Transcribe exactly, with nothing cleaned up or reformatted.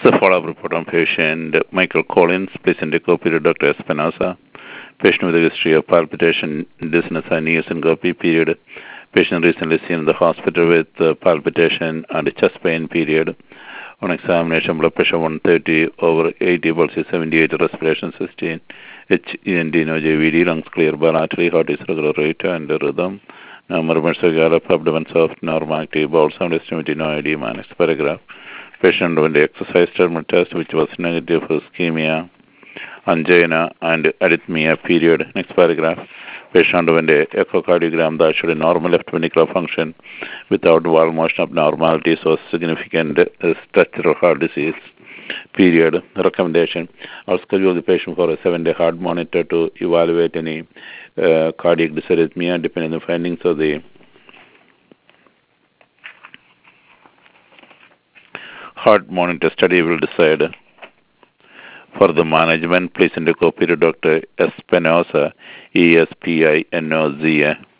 So follow-up report on patient Michael Collins. Please indicate to Doctor Espinosa. Patient with a history of palpitation, dizziness, and eosinophil period. Patient recently seen in the hospital with uh, palpitation and chest pain period. On examination, blood pressure one thirty over eighty, pulse seventy-eight, respiration sixteen, H E N D, no J V D, lungs clear bilaterally, heart is regular rate and rhythm. Now, movements of gallop, abdomen soft, normal active, bowel sound estimated no I D, next paragraph. Patient went the exercise thermal test, which was negative for ischemia, angina, and arrhythmia period. Next paragraph. Patient went the echocardiogram that showed a normal left ventricular function without valve motion abnormalities or significant uh, structural heart disease. Period. Recommendation: I'll schedule the patient for a seven-day heart monitor to evaluate any uh, cardiac dysarrhythmia depending on the findings of the heart monitor study. Will decide. For the management, please indicate Doctor Espinosa, E S P I N O Z A.